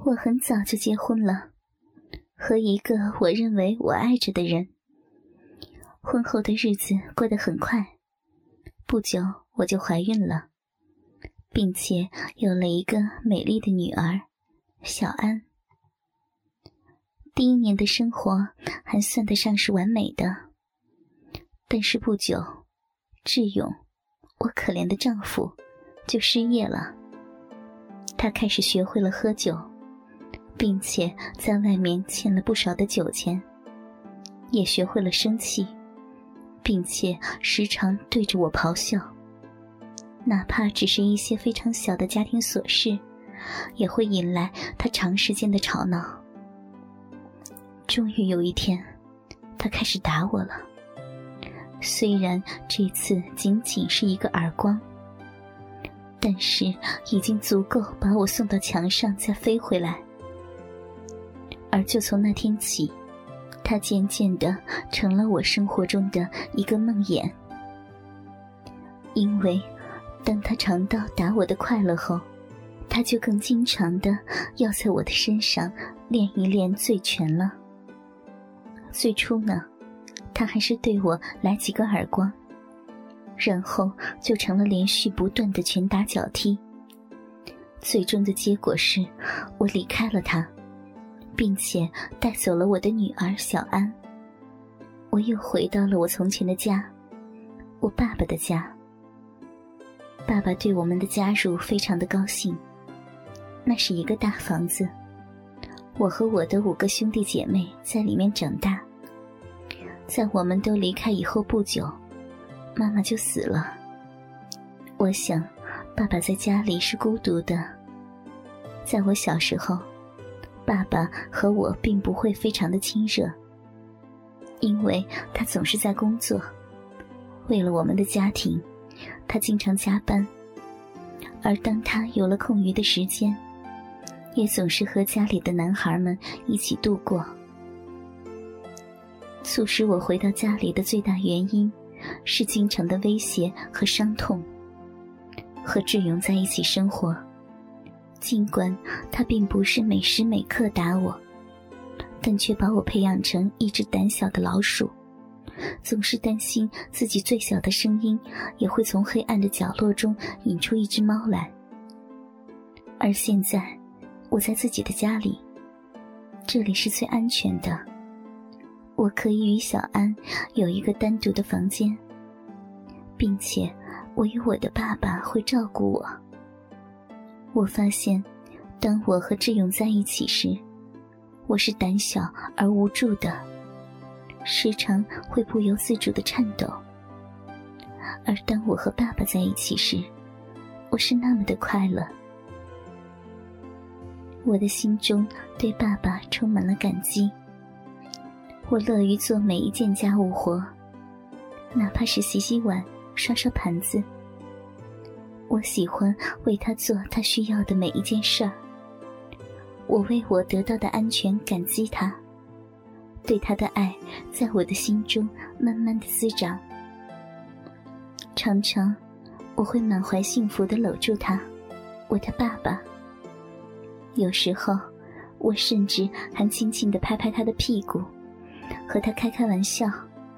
我很早就结婚了，和一个我认为我爱着的人。婚后的日子过得很快，不久我就怀孕了，并且有了一个美丽的女儿小安。第1年的生活还算得上是完美的，但是不久，志勇，我可怜的丈夫，就失业了。他开始学会了喝酒，并且在外面欠了不少的酒钱，也学会了生气，并且时常对着我咆哮。哪怕只是一些非常小的家庭琐事，也会引来他长时间的吵闹。终于有一天，他开始打我了。虽然这次仅仅是一个耳光，但是已经足够把我送到墙上再飞回来。而就从那天起，他渐渐地成了我生活中的一个梦魇。因为当他尝到打我的快乐后，他就更经常地要在我的身上练一练醉拳了。最初呢，他还是对我来几个耳光，然后就成了连续不断的拳打脚踢。最终的结果是我离开了他，并且带走了我的女儿小安。我又回到了我从前的家，我爸爸的家。爸爸对我们的加入非常的高兴。那是一个大房子，我和我的5个兄弟姐妹在里面长大。在我们都离开以后不久，妈妈就死了。我想爸爸在家里是孤独的。在我小时候，爸爸和我并不会非常的亲热，因为他总是在工作。为了我们的家庭，他经常加班，而当他有了空余的时间，也总是和家里的男孩们一起度过。促使我回到家里的最大原因是经常的威胁和伤痛。和志勇在一起生活，尽管他并不是每时每刻打我，但却把我培养成一只胆小的老鼠，总是担心自己最小的声音也会从黑暗的角落中引出一只猫来。而现在我在自己的家里，这里是最安全的，我可以与小安有一个单独的房间，并且我有我的爸爸会照顾我。我发现当我和志勇在一起时，我是胆小而无助的，时常会不由自主地颤抖。而当我和爸爸在一起时，我是那么的快乐。我的心中对爸爸充满了感激。我乐于做每一件家务活，哪怕是洗洗碗、刷刷盘子。我喜欢为他做他需要的每一件事儿。我为我得到的安全感激他，对他的爱在我的心中慢慢的滋长。常常我会满怀幸福地搂住他，我的爸爸。有时候我甚至还轻轻地拍拍他的屁股，和他开玩笑。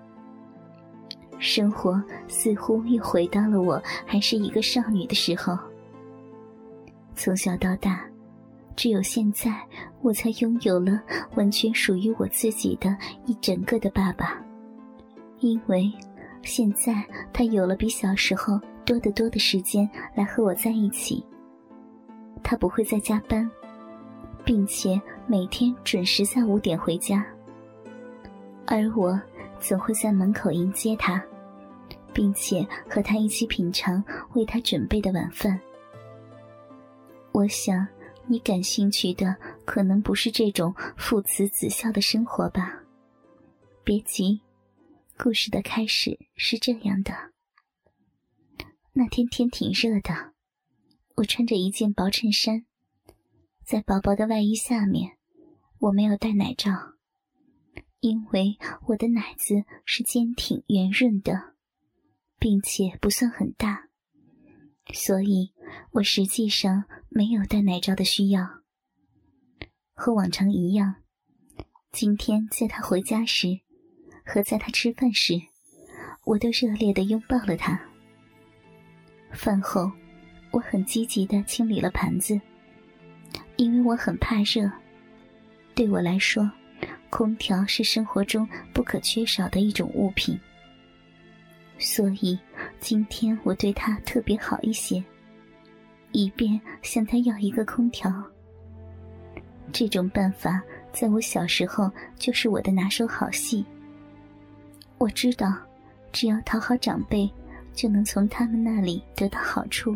生活似乎又回到了我还是一个少女的时候。从小到大，只有现在我才拥有了完全属于我自己的一整个的爸爸。因为现在他有了比小时候多得多的时间来和我在一起。他不会再加班，并且每天准时在5点回家。而我总会在门口迎接他，并且和他一起品尝为他准备的晚饭。我想你感兴趣的可能不是这种父慈子孝的生活吧？别急，故事的开始是这样的。那天天挺热的，我穿着一件薄衬衫，在薄薄的外衣下面，我没有戴奶罩。因为我的奶子是坚挺圆润的，并且不算很大，所以我实际上没有戴奶罩的需要。 和往常一样，今天在他回家时和在他吃饭时，我都热烈地拥抱了他。饭后，我很积极地清理了盘子，因为我很怕热。对我来说，空调是生活中不可缺少的一种物品，所以今天我对他特别好一些，以便向他要一个空调。这种办法在我小时候就是我的拿手好戏。我知道，只要讨好长辈，就能从他们那里得到好处。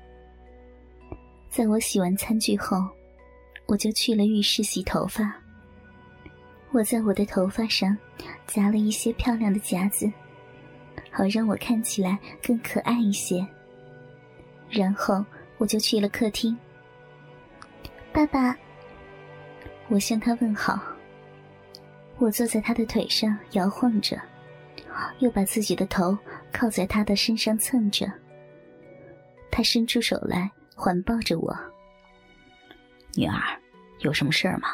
在我洗完餐具后，我就去了浴室洗头发。我在我的头发上夹了一些漂亮的夹子，好让我看起来更可爱一些。然后我就去了客厅。爸爸，我向他问好。我坐在他的腿上摇晃着，又把自己的头靠在他的身上蹭着。他伸出手来环抱着我。 女儿，有什么事儿吗？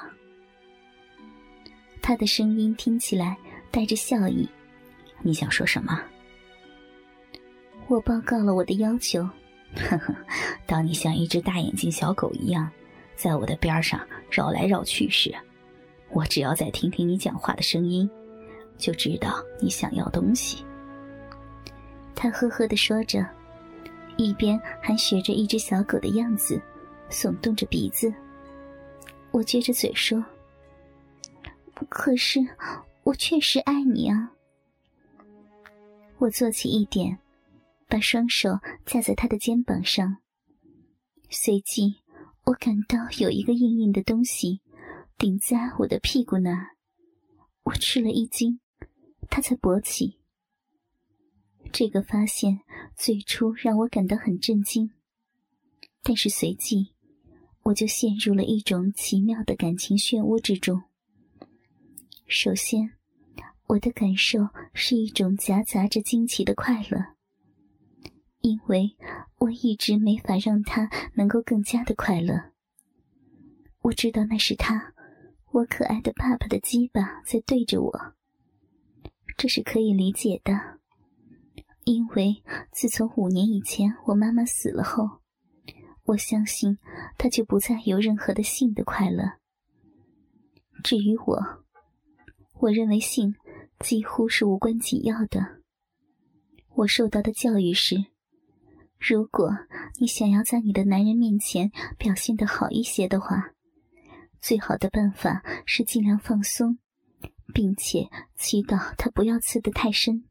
他的声音听起来带着笑意。 你想说什么？ 我报告了我的要求。 呵呵，当你像一只大眼睛小狗一样在我的边上绕来绕去时，我只要再听听你讲话的声音，就知道你想要东西。 他呵呵地说着，一边还学着一只小狗的样子，耸动着鼻子。我撅着嘴说，可是我确实爱你啊。我坐起一点，把双手架在他的肩膀上，随即我感到有一个硬硬的东西顶在我的屁股那儿。我吃了一惊，他才勃起。这个发现最初让我感到很震惊，但是随即我就陷入了一种奇妙的感情漩涡之中。首先，我的感受是一种夹杂着惊奇的快乐，因为我一直没法让他能够更加的快乐。我知道那是他，我可爱的爸爸的鸡巴在对着我，这是可以理解的，因为自从5年以前我妈妈死了后，我相信他就不再有任何的性的快乐。至于我认为性几乎是无关紧要的。我受到的教育是，如果你想要在你的男人面前表现得好一些的话，最好的办法是尽量放松，并且祈祷他不要刺得太深。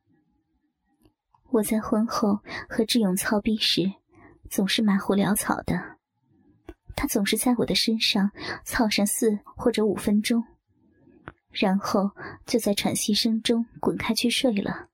我在婚后和智勇操逼时总是马虎潦草的，他总是在我的身上操上4或者5分钟，然后就在喘息声中滚开去睡了。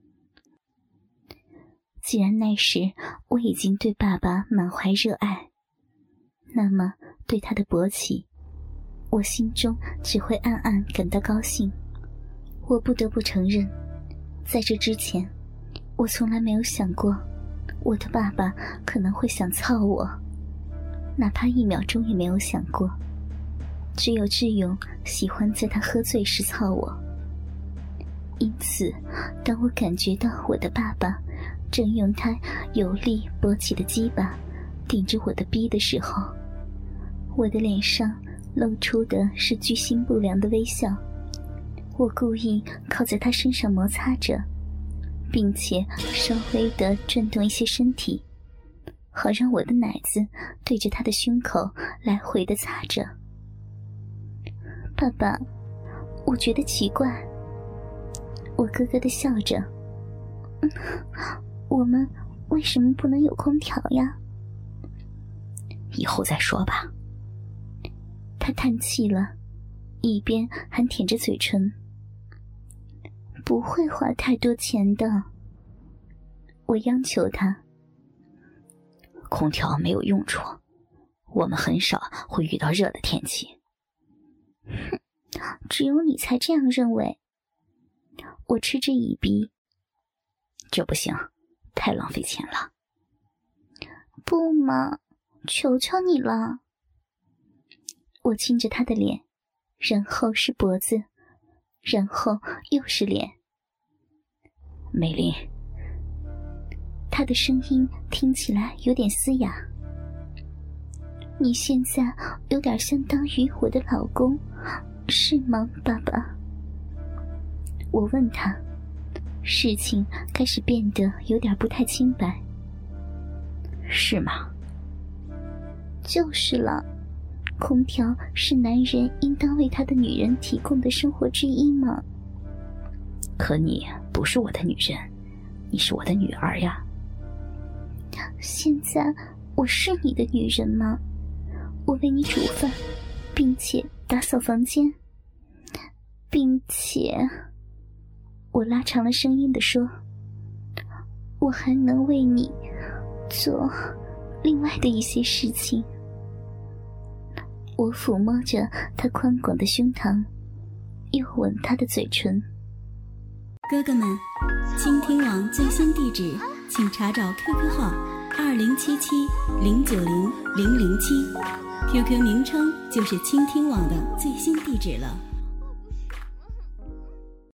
既然那时我已经对爸爸满怀热爱，那么对他的勃起，我心中只会暗暗感到高兴。我不得不承认，在这之前，我从来没有想过我的爸爸可能会想操我，哪怕1秒钟也没有想过。只有智勇喜欢在他喝醉时操我。因此，当我感觉到我的爸爸正用他有力勃起的鸡巴顶着我的逼的时候，我的脸上露出的是居心不良的微笑。我故意靠在他身上摩擦着，并且稍微地转动一些身体，好让我的奶子对着他的胸口来回地擦着。爸爸，我觉得奇怪。我咯咯地笑着。我们为什么不能有空调呀？ 以后再说吧。 他叹气了，一边还舔着嘴唇。不会花太多钱的。我央求他。 空调没有用处，我们很少会遇到热的天气。 哼，只有你才这样认为。我嗤之以鼻。 这不行，太浪费钱了。 不嘛，求求你了。 我亲着他的脸，然后是脖子，然后又是脸。 美玲， 他的声音听起来有点嘶哑。你现在有点相当于我的老公，是吗，爸爸？我问他，事情开始变得有点不太清白。 是吗？ 就是了，空调是男人应当为他的女人提供的生活之一吗？ 可你不是我的女人，你是我的女儿呀。 现在我是你的女人吗？我为你煮饭，并且打扫房间，并且……我拉长了声音地说，我还能为你做另外的一些事情。我抚摸着他宽广的胸膛，又吻他的嘴唇。 哥哥们，倾听网最新地址请查找 QQ 号2077090007，QQ 名称就是倾听网的最新地址了。